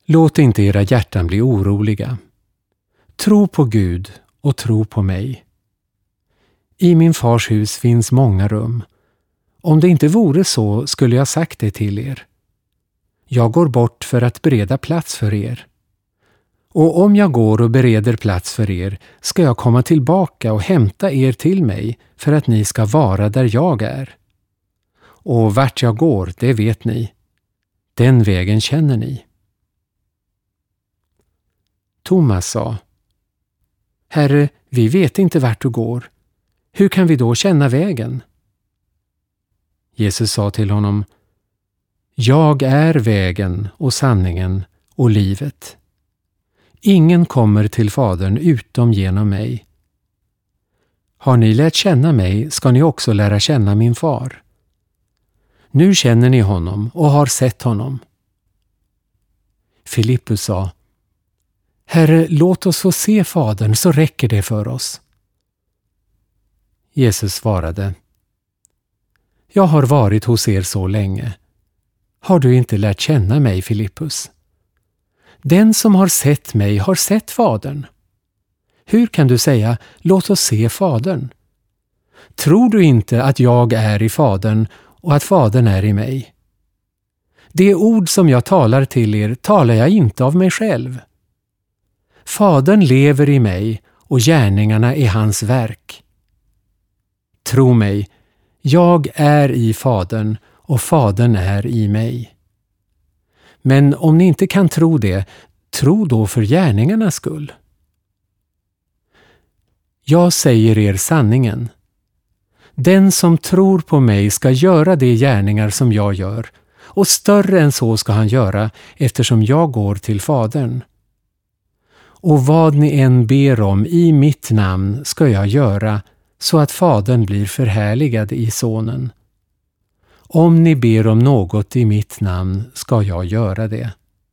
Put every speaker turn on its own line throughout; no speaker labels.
Låt inte era hjärtan bli oroliga. Tro på Gud och tro på mig. I min fars hus finns många rum. Om det inte vore så skulle jag sagt det till er. Jag går bort för att bereda plats för er. Och om jag går och bereder plats för er ska jag komma tillbaka och hämta er till mig för att ni ska vara där jag är. Och vart jag går, det vet ni. Den vägen känner ni. Thomas sa: Herre, vi vet inte vart du går. Hur kan vi då känna vägen? Jesus sa till honom: Jag är vägen och sanningen och livet. Ingen kommer till Fadern utom genom mig. Har ni lärt känna mig ska ni också lära känna min far. Nu känner ni honom och har sett honom. Filippus sa: Herre, låt oss få se Fadern så räcker det för oss. Jesus svarade: Jag har varit hos er så länge. Har du inte lärt känna mig, Filippus? Den som har sett mig har sett Fadern. Hur kan du säga, låt oss se Fadern? Tror du inte att jag är i Fadern och att Fadern är i mig? Det ord som jag talar till er talar jag inte av mig själv. Fadern lever i mig och gärningarna är hans verk. Tro mig, jag är i Fadern och Fadern är i mig. Men om ni inte kan tro det, tro då för gärningarnas skull. Jag säger er sanningen. Den som tror på mig ska göra de gärningar som jag gör, och större än så ska han göra eftersom jag går till Fadern. Och vad ni än ber om i mitt namn ska jag göra, så att Fadern blir förhärligad i Sonen. Om ni ber om något i mitt namn ska jag göra det.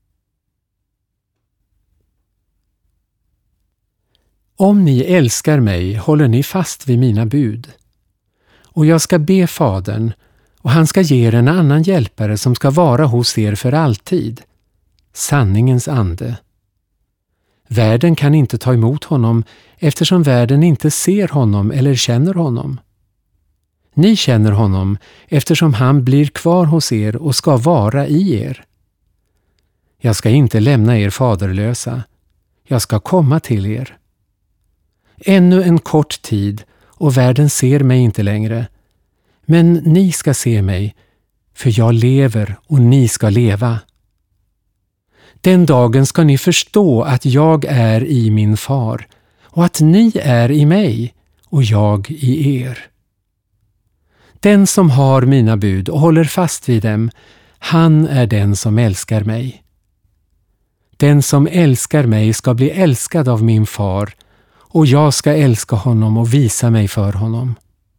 Om ni älskar mig håller ni fast vid mina bud. Och jag ska be Fadern, och han ska ge er en annan hjälpare som ska vara hos er för alltid. Sanningens ande. Världen kan inte ta emot honom eftersom världen inte ser honom eller känner honom. Ni känner honom eftersom han blir kvar hos er och ska vara i er. Jag ska inte lämna er faderlösa. Jag ska komma till er. Ännu en kort tid och världen ser mig inte längre. Men ni ska se mig, för jag lever och ni ska leva. Den dagen ska ni förstå att jag är i min far och att ni är i mig och jag i er. Den som har mina bud och håller fast vid dem, han är den som älskar mig. Den som älskar mig ska bli älskad av min far, och jag ska älska honom och visa mig för honom.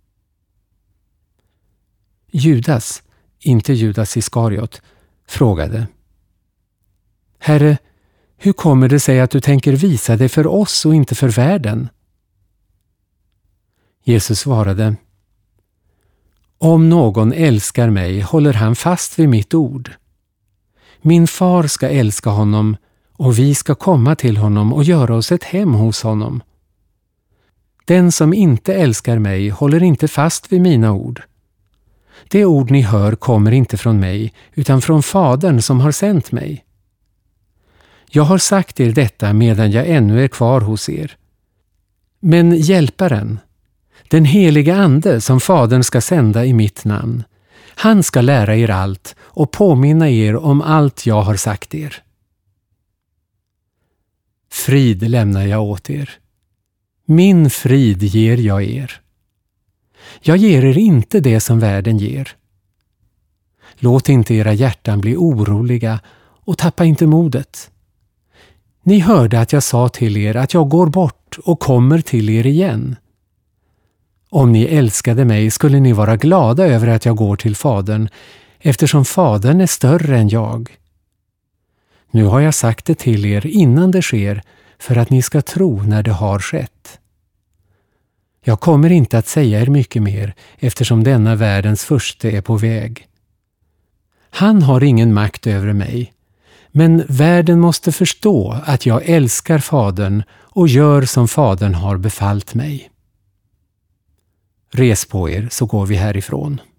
Judas, inte Judas Iskariot, frågade: Herre, hur kommer det sig att du tänker visa det för oss och inte för världen? Jesus svarade: Om någon älskar mig håller han fast vid mitt ord. Min far ska älska honom och vi ska komma till honom och göra oss ett hem hos honom. Den som inte älskar mig håller inte fast vid mina ord. Det ord ni hör kommer inte från mig utan från Fadern som har sänt mig. Jag har sagt er detta medan jag ännu är kvar hos er. Men hjälparen, den heliga ande som Fadern ska sända i mitt namn, han ska lära er allt och påminna er om allt jag har sagt er. Frid lämnar jag åt er. Min frid ger jag er. Jag ger er inte det som världen ger. Låt inte era hjärtan bli oroliga och tappa inte modet. Ni hörde att jag sa till er att jag går bort och kommer till er igen. Om ni älskade mig skulle ni vara glada över att jag går till Fadern, eftersom Fadern är större än jag. Nu har jag sagt det till er innan det sker, för att ni ska tro när det har skett. Jag kommer inte att säga er mycket mer, eftersom denna världens furste är på väg. Han har ingen makt över mig, Men världen måste förstå att jag älskar Fadern och gör som Fadern har befallt mig. Res på er så går vi härifrån.